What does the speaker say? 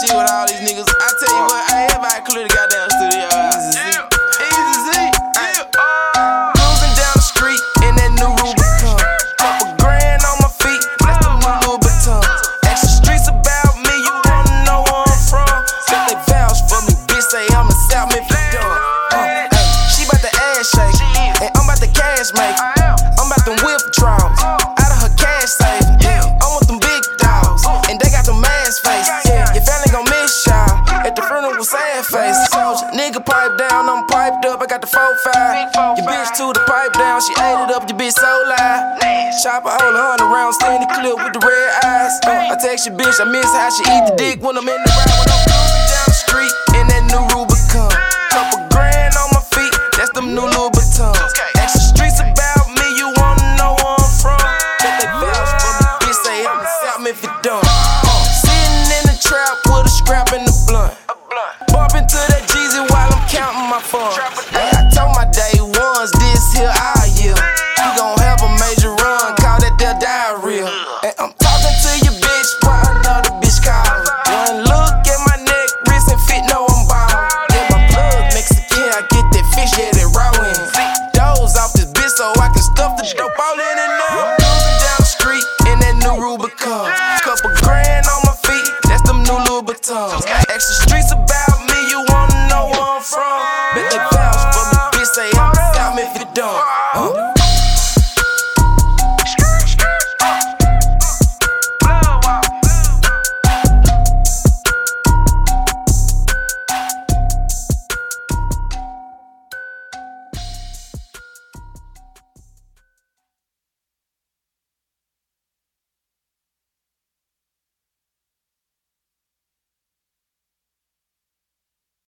shit with all these niggas. I tell you what, everybody clear the goddamn studio. Easy Z. Cruising down the street in that new Rubicon. Couple grand on my feet, that's the new Louis Vuitton. Extra streets about me, you wanna know where I'm from. Got they vouch for me, bitch, say I'm a South Memphis dumb. She bout the ass shake, and I'm bout the cash make. I'm bout them whip draws, out of her cash safe. I want them big dogs, and they got them ass face. Your family gon' miss y'all, at the funeral sad face. Nigga pipe down, I'm piped up, I got the 4-5. Your bitch to the pipe down, she ate it up, your bitch so loud. Chopper hold 100 rounds, stay in the clip with the red eyes. I text your bitch, I miss how she eat the dick when I'm in the ride. When I'm cruising down the street in that new Rubicon. Couple grand on my feet, that's them new Louis Vuittons. Extra streets about me, you wanna know where I'm from. That they vouch for me, bitch, say I'm a South Memphis dumb. Sitting in the trap with a scrap in the blunt. Bumping to that Jeezy while I'm counting my funds. I told my day ones this here all year. You gon' have a major run, call that their diarrhea. And I'm talking to your bitch while another bitch calling. One look at my neck, wrist and fit, know I'm ballin'. Yeah, my blood Mexican, I get that fish, yeah, that raw in. Doze off this bitch so I can stuff the dope all in and out.